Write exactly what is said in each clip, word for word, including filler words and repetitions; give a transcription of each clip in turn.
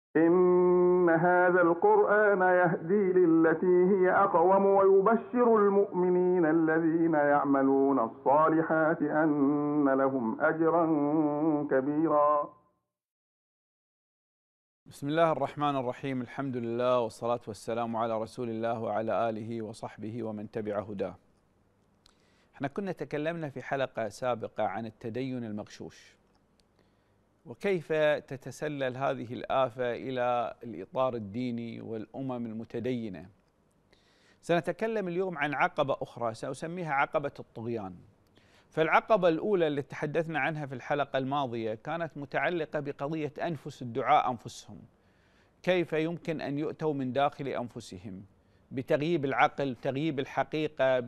إن هذا القرآن يهدي للتي هي أقوم ويبشر المؤمنين الذين يعملون الصالحات أن لهم أجرا كبيرا. بسم الله الرحمن الرحيم. الحمد لله والصلاة والسلام على رسول الله وعلى آله وصحبه ومن تبع هداه. احنا كنا تكلمنا في حلقة سابقة عن التدين المغشوش وكيف تتسلل هذه الآفة إلى الإطار الديني والأمم المتدينة. سنتكلم اليوم عن عقبة أخرى سأسميها عقبة الطغيان. فالعقبة الأولى اللي تحدثنا عنها في الحلقة الماضية كانت متعلقة بقضية أنفس الدعاء أنفسهم، كيف يمكن أن يؤتوا من داخل أنفسهم بتغييب العقل، تغييب الحقيقة،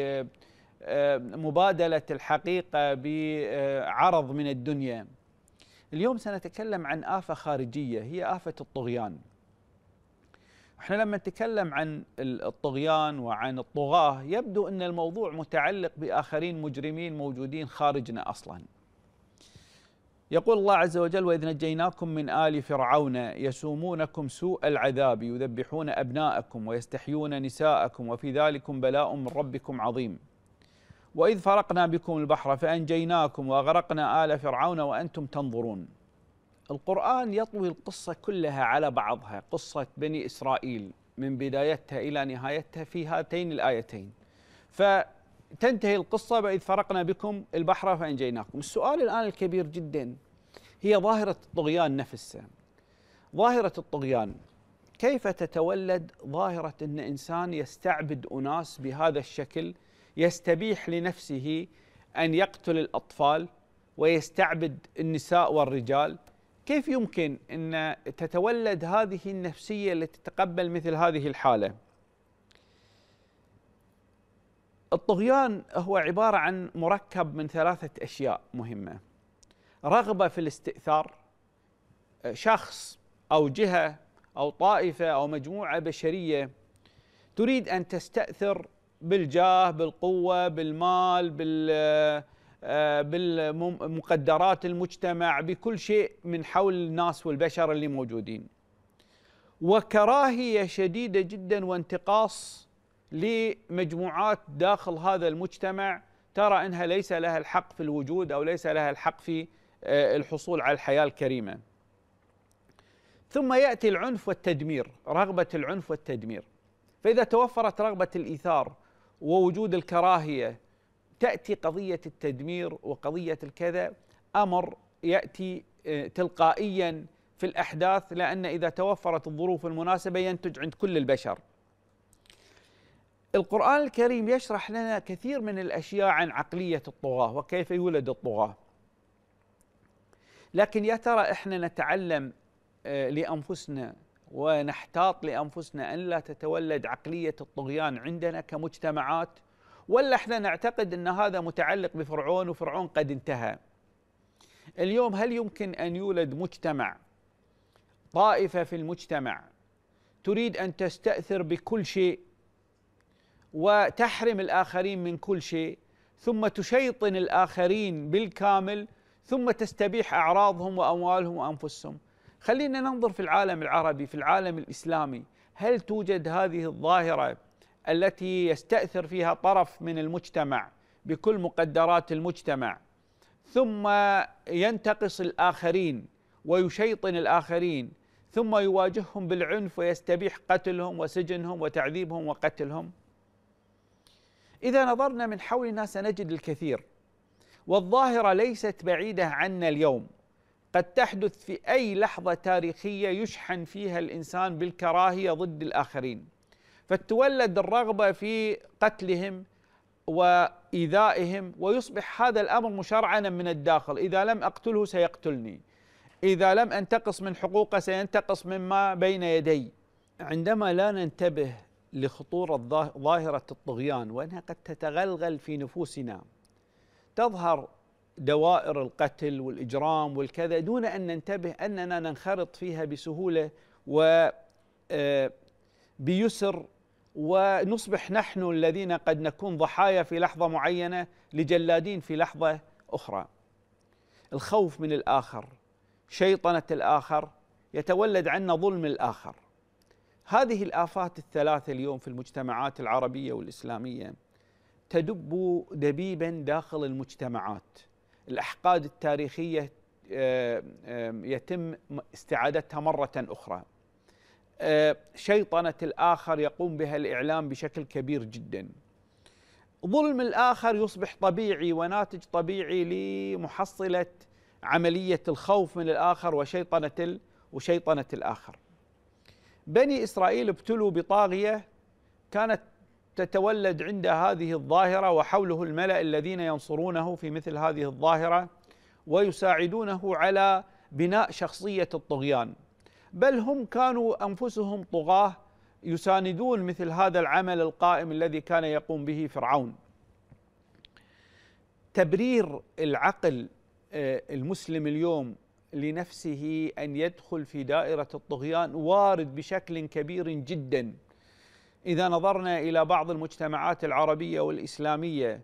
بمبادلة الحقيقة بعرض من الدنيا. اليوم سنتكلم عن آفة خارجية هي آفة الطغيان. احنا لما نتكلم عن الطغيان وعن الطغاة يبدو أن الموضوع متعلق بآخرين مجرمين موجودين خارجنا أصلا. يقول الله عز وجل: وإذ نجيناكم من آل فرعون يسومونكم سوء العذاب يذبحون أبناءكم ويستحيون نساءكم وفي ذلكم بلاء من ربكم عظيم. وإذ فرقنا بكم البحر فأنجيناكم وأغرقنا آل فرعون وأنتم تنظرون. القرآن يطوي القصة كلها على بعضها، قصة بني إسرائيل من بدايتها إلى نهايتها في هاتين الآيتين، فتنتهي القصة بإذ فرقنا بكم البحر فأنجيناكم. السؤال الآن الكبير جدا هي ظاهرة الطغيان نفسها. ظاهرة الطغيان كيف تتولد؟ ظاهرة أن إنسان يستعبد أناس بهذا الشكل، يستبيح لنفسه أن يقتل الأطفال ويستعبد النساء والرجال. كيف يمكن أن تتولد هذه النفسية التي تتقبل مثل هذه الحالة؟ الطغيان هو عبارة عن مركب من ثلاثة أشياء مهمة: رغبة في الاستئثار، شخص أو جهة أو طائفة أو مجموعة بشرية تريد أن تستأثر بالجاه، بالقوة، بالمال، بال بالمقدرات المجتمع، بكل شيء من حول الناس والبشر اللي موجودين، وكراهية شديدة جدا وانتقاص لمجموعات داخل هذا المجتمع ترى أنها ليس لها الحق في الوجود أو ليس لها الحق في الحصول على الحياة الكريمة. ثم يأتي العنف والتدمير، رغبة العنف والتدمير. فإذا توفرت رغبة الإيثار ووجود الكراهية تأتي قضية التدمير وقضية الكذا، أمر يأتي تلقائيا في الأحداث، لأن إذا توفرت الظروف المناسبة ينتج عند كل البشر. القرآن الكريم يشرح لنا كثير من الأشياء عن عقلية الطغاة وكيف يولد الطغاة، لكن يا ترى إحنا نتعلم لأنفسنا ونحتاط لأنفسنا أن لا تتولد عقلية الطغيان عندنا كمجتمعات، ولا احنا نعتقد ان هذا متعلق بفرعون وفرعون قد انتهى؟ اليوم هل يمكن ان يولد مجتمع، طائفة في المجتمع تريد ان تستأثر بكل شيء وتحرم الآخرين من كل شيء، ثم تشيطن الآخرين بالكامل، ثم تستبيح أعراضهم وأموالهم وأنفسهم؟ خلينا ننظر في العالم العربي، في العالم الإسلامي، هل توجد هذه الظاهرة التي يستأثر فيها طرف من المجتمع بكل مقدرات المجتمع ثم ينتقص الآخرين ويشيطن الآخرين ثم يواجههم بالعنف ويستبيح قتلهم وسجنهم وتعذيبهم وقتلهم؟ إذا نظرنا من حولنا سنجد الكثير، والظاهرة ليست بعيدة عنا اليوم، قد تحدث في أي لحظة تاريخية يشحن فيها الإنسان بالكراهية ضد الآخرين، فتولد الرغبة في قتلهم وإيذائهم، ويصبح هذا الأمر مشرعنا من الداخل: إذا لم أقتله سيقتلني، إذا لم أنتقص من حقوقه سينتقص مما بين يدي. عندما لا ننتبه لخطورة ظاهرة الطغيان وأنها قد تتغلغل في نفوسنا، تظهر دوائر القتل والإجرام والكذا دون أن ننتبه أننا ننخرط فيها بسهولة وبيسر، ونصبح نحن الذين قد نكون ضحايا في لحظة معينة لجلادين في لحظة أخرى. الخوف من الآخر، شيطنة الآخر، يتولد عنا ظلم الآخر. هذه الآفات الثلاثة اليوم في المجتمعات العربية والإسلامية تدب دبيبا داخل المجتمعات. الأحقاد التاريخية يتم استعادتها مرة أخرى. شيطنة الآخر يقوم بها الإعلام بشكل كبير جدا. ظلم الآخر يصبح طبيعي وناتج طبيعي لمحصلة عملية الخوف من الآخر وشيطنة وشيطنة الآخر. بني إسرائيل ابتلوا بطاغية كانت تتولد عند هذه الظاهرة، وحوله الملأ الذين ينصرونه في مثل هذه الظاهرة ويساعدونه على بناء شخصية الطغيان، بل هم كانوا أنفسهم طغاة يساندون مثل هذا العمل القائم الذي كان يقوم به فرعون. تبرير العقل المسلم اليوم لنفسه أن يدخل في دائرة الطغيان وارد بشكل كبير جدا. إذا نظرنا إلى بعض المجتمعات العربية والإسلامية،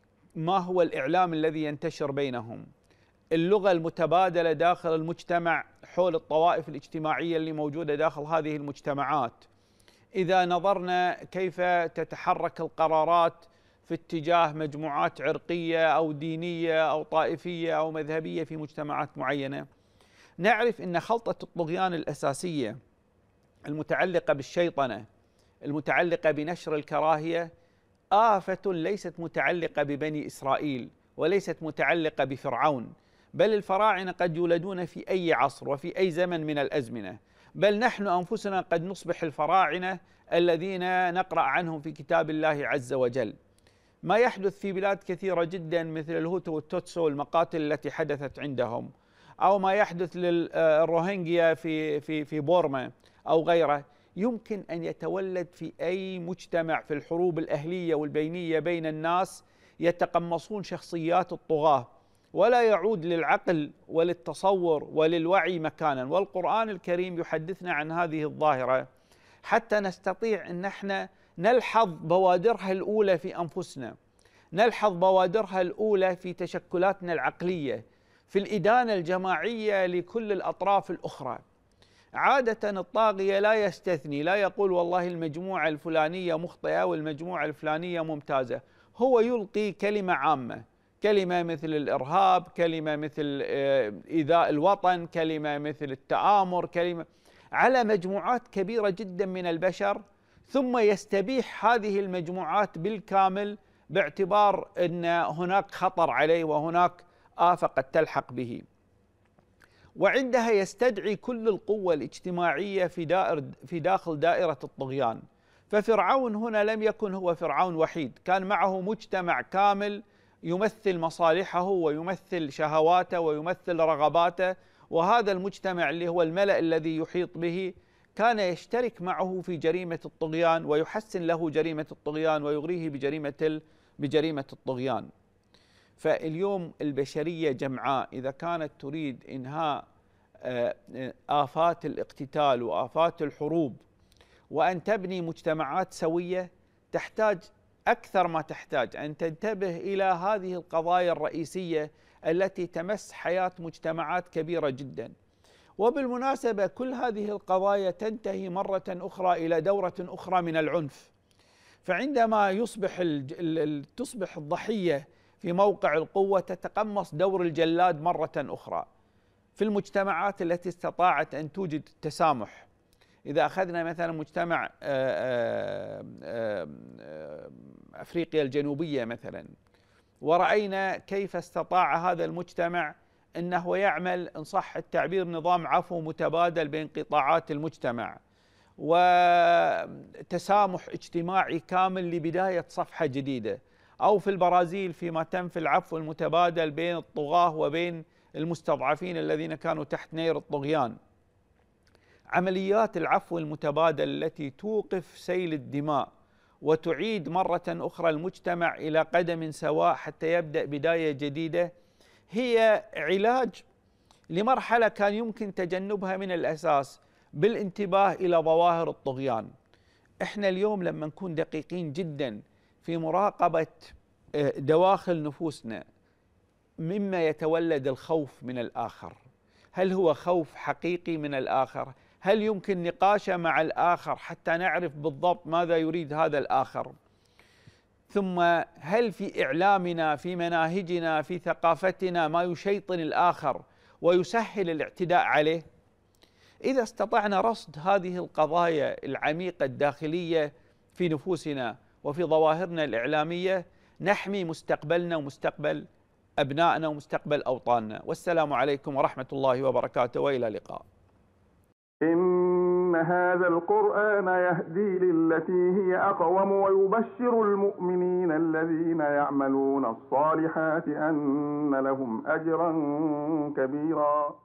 ما هو الإعلام الذي ينتشر بينهم؟ اللغة المتبادلة داخل المجتمع حول الطوائف الاجتماعية اللي موجودة داخل هذه المجتمعات. إذا نظرنا كيف تتحرك القرارات في اتجاه مجموعات عرقية أو دينية أو طائفية أو مذهبية في مجتمعات معينة، نعرف أن خلطة الطغيان الأساسية المتعلقة بالشيطنة، المتعلقة بنشر الكراهية، آفة ليست متعلقة ببني إسرائيل وليست متعلقة بفرعون، بل الفراعنة قد يولدون في أي عصر وفي أي زمن من الأزمنة، بل نحن أنفسنا قد نصبح الفراعنة الذين نقرأ عنهم في كتاب الله عز وجل. ما يحدث في بلاد كثيرة جدا مثل الهوتو والتوتسو، المقاتل التي حدثت عندهم، أو ما يحدث للروهينجيا في في في بورما أو غيره، يمكن أن يتولد في أي مجتمع في الحروب الأهلية والبينية بين الناس يتقمصون شخصيات الطغاة، ولا يعود للعقل وللتصور وللوعي مكانا. والقرآن الكريم يحدثنا عن هذه الظاهرة حتى نستطيع أن نحن نلحظ بوادرها الأولى في أنفسنا، نلحظ بوادرها الأولى في تشكلاتنا العقلية، في الإدانة الجماعية لكل الأطراف الأخرى. عادة الطاغية لا يستثني، لا يقول والله المجموعة الفلانية مخطئة والمجموعة الفلانية ممتازة، هو يلقي كلمة عامة، كلمة مثل الإرهاب، كلمة مثل إيذاء الوطن، كلمة مثل التآمر، كلمة على مجموعات كبيرة جدا من البشر، ثم يستبيح هذه المجموعات بالكامل باعتبار أن هناك خطر عليه وهناك آفة قد تلحق به. وعندها يستدعي كل القوة الاجتماعية في دائر في داخل دائرة الطغيان. ففرعون هنا لم يكن هو فرعون وحيد، كان معه مجتمع كامل يمثل مصالحه ويمثل شهواته ويمثل رغباته، وهذا المجتمع اللي هو الملأ الذي يحيط به كان يشترك معه في جريمة الطغيان ويحسن له جريمة الطغيان ويغريه بجريمة بجريمة الطغيان. فاليوم البشرية جمعاء إذا كانت تريد إنهاء آفات الاقتتال وآفات الحروب وأن تبني مجتمعات سوية، تحتاج أكثر ما تحتاج أن تنتبه إلى هذه القضايا الرئيسية التي تمس حياة مجتمعات كبيرة جدا. وبالمناسبة كل هذه القضايا تنتهي مرة أخرى إلى دورة أخرى من العنف. فعندما يصبح تصبح الضحية في موقع القوة تتقمص دور الجلاد مرة أخرى. في المجتمعات التي استطاعت أن توجد التسامح، إذا أخذنا مثلا مجتمع أفريقيا الجنوبية مثلا، ورأينا كيف استطاع هذا المجتمع أنه يعمل إن صح التعبير نظام عفو متبادل بين قطاعات المجتمع وتسامح اجتماعي كامل لبداية صفحة جديدة، أو في البرازيل فيما تم في العفو المتبادل بين الطغاة وبين المستضعفين الذين كانوا تحت نير الطغيان. عمليات العفو المتبادل التي توقف سيل الدماء وتعيد مرة أخرى المجتمع إلى قدم سواء حتى يبدأ بداية جديدة هي علاج لمرحلة كان يمكن تجنبها من الأساس بالانتباه إلى ظواهر الطغيان. إحنا اليوم لما نكون دقيقين جدا في مراقبة دواخل نفوسنا مما يتولد الخوف من الآخر، هل هو خوف حقيقي من الآخر؟ هل يمكن نقاشه مع الآخر حتى نعرف بالضبط ماذا يريد هذا الآخر؟ ثم هل في إعلامنا، في مناهجنا، في ثقافتنا ما يشيطن الآخر ويسهل الاعتداء عليه؟ إذا استطعنا رصد هذه القضايا العميقة الداخلية في نفوسنا وفي ظواهرنا الإعلامية نحمي مستقبلنا ومستقبل أبنائنا ومستقبل أوطاننا. والسلام عليكم ورحمة الله وبركاته، وإلى اللقاء. إن هذا القرآن يهدي للتي هي أقوم ويبشر المؤمنين الذين يعملون الصالحات أن لهم أجرا كبيرا.